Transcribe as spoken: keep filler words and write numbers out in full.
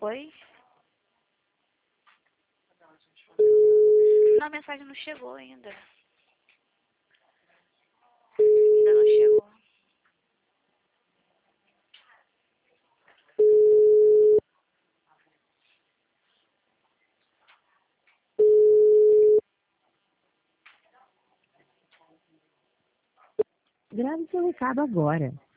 Oi? Não, a mensagem não chegou ainda. Ainda não chegou. Grave seu recado agora.